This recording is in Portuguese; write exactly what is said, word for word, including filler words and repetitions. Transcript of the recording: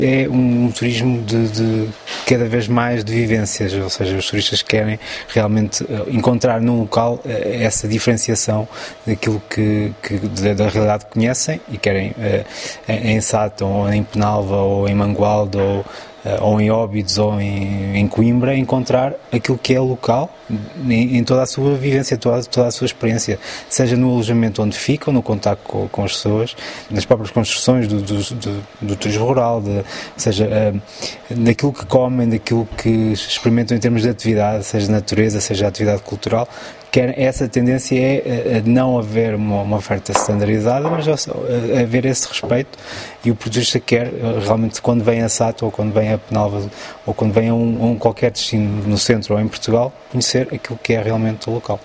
É um, um turismo de, de cada vez mais de vivências, ou seja, os turistas querem realmente encontrar num local essa diferenciação daquilo que, que da realidade que conhecem e querem em Sátão, ou em Penalva, ou em Mangualde, ou ou em Óbidos ou em, em Coimbra, encontrar aquilo que é local em, em toda a sua vivência, toda, toda a sua experiência, seja no alojamento onde ficam, no contacto com, com as pessoas, nas próprias construções do, do, do, do turismo rural, de, seja uh, naquilo que comem, daquilo que experimentam em termos de atividade, seja de natureza, seja de atividade cultural. Que essa tendência é a não haver uma, uma oferta standardizada, mas a, a haver esse respeito, e o produtor quer realmente, quando vem a Sátão, ou quando vem a Penalva, ou quando vem a um, a um qualquer destino no centro ou em Portugal, conhecer aquilo que é realmente o local.